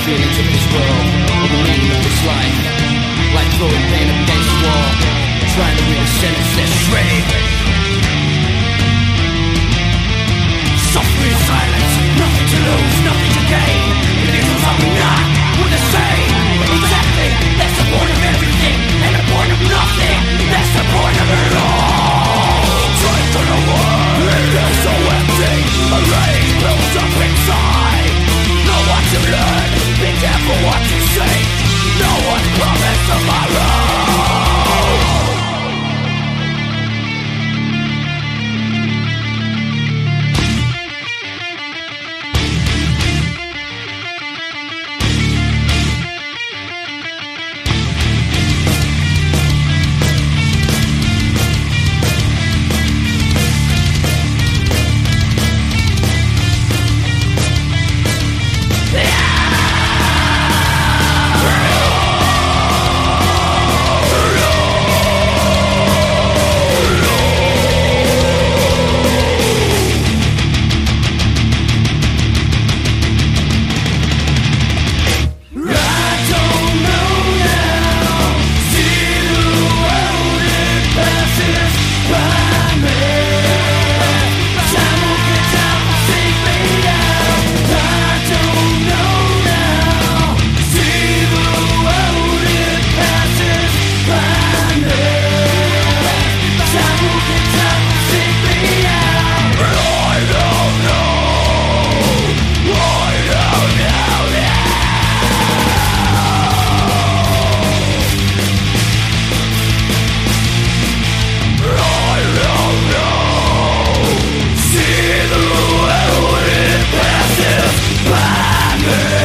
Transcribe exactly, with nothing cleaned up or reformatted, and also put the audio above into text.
feelings of this world, or the meaning of this life. Like throwing pain against the wall, trying to read a sentence that's straight. Suffering in silence, nothing to lose, nothing to gain. If it was something not, we're the same. Exactly, that's the point of everything, and the point of nothing, that's the point of it all. Trying to the world, it is so empty. A rage builds up inside. Know what you learn, be careful what you say. No one promised tomorrow. See the world, it passes by me.